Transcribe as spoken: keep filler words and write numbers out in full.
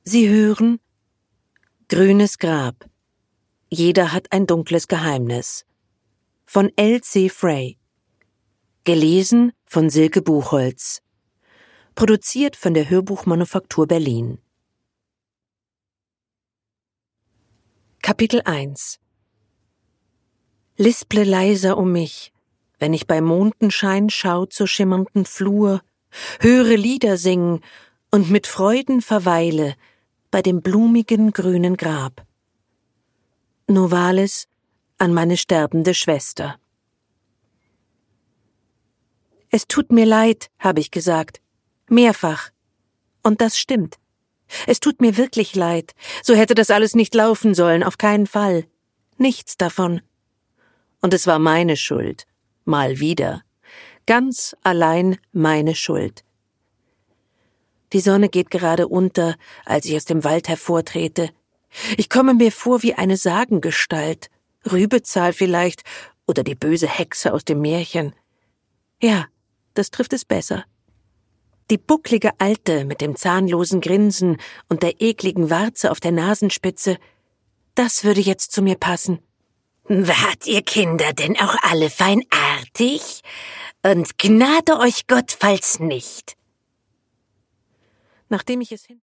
Sie hören Grünes Grab. Jeder hat ein dunkles Geheimnis. Von L C Frey. Gelesen von Silke Buchholz. Produziert von der Hörbuchmanufaktur Berlin. Kapitel eins. Lisple leiser um mich, wenn ich bei Mondenschein schau zur schimmernden Flur, höre Lieder singen und mit Freuden verweile bei dem blumigen grünen Grab. Novalis an meine sterbende Schwester. Es tut mir leid, habe ich gesagt, mehrfach. Und das stimmt. Es tut mir wirklich leid. So hätte das alles nicht laufen sollen, auf keinen Fall. Nichts davon. Und es war meine Schuld. Mal wieder. Ganz allein meine Schuld. Die Sonne geht gerade unter, als ich aus dem Wald hervortrete. Ich komme mir vor wie eine Sagengestalt. Rübezahl vielleicht oder die böse Hexe aus dem Märchen. Ja, das trifft es besser. Die bucklige Alte mit dem zahnlosen Grinsen und der ekligen Warze auf der Nasenspitze, das würde jetzt zu mir passen. Wart ihr Kinder denn auch alle feinartig? Und gnade euch Gott, falls nicht. Nachdem ich es hin